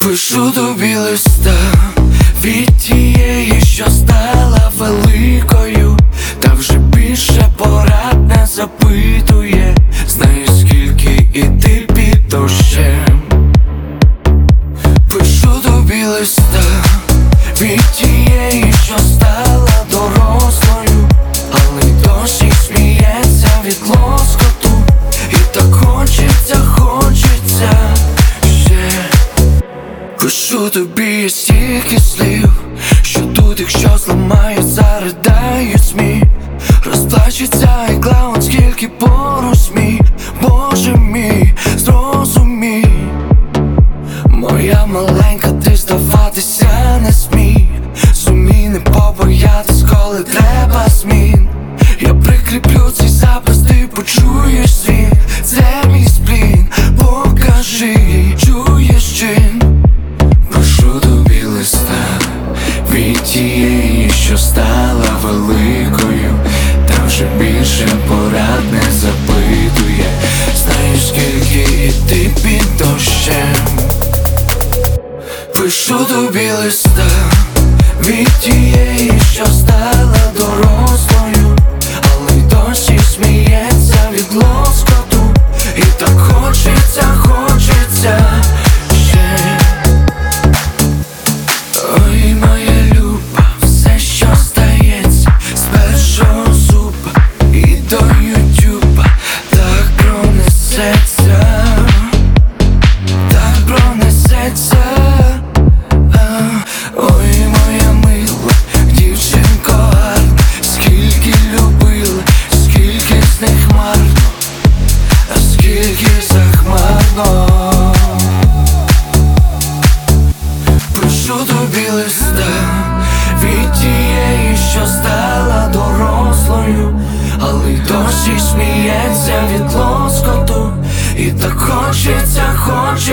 Пишу тобі листа від тієї, що стала великою, та вже більше порад не запитує. Знаю, скільки іти під дощем. Пишу тобі листа від тієї, що стала дорослою, але й досі сміється від лоскоту. І так хочеться ще. Пишу тобі стільки слів, що тут, якщо зламають, заридають сміх. Розплачеться і клаун, скільки поруч смій. Боже мій, зрозумій, моя маленька, ти здаватися не смій. Зумій не побоятись, коли треба змін. Я прикріплю цей запис, ти почуєш звін. Це мій сплін, покажи, чуєш чин. Пишу тобі листа від тієї, що стала великою, та вже більше порад не запитує. Знаю, скільки іти під дощем. Пишу тобі листа від тієї, що стала дорослою, але й досі сміється від лоскоту. І так хочеться ще. Ой, моя люба, все, що стається з першого зуба і до ютюба, так пронесеться, так пронесеться. Ой, моя мила, дівчинко гарна, скільки любила, скільки з них марно, а скільки захмарно. Пишу тобі листа від тієї, що стала дорослою, але й досі сміється від лоскоту. І так хочеться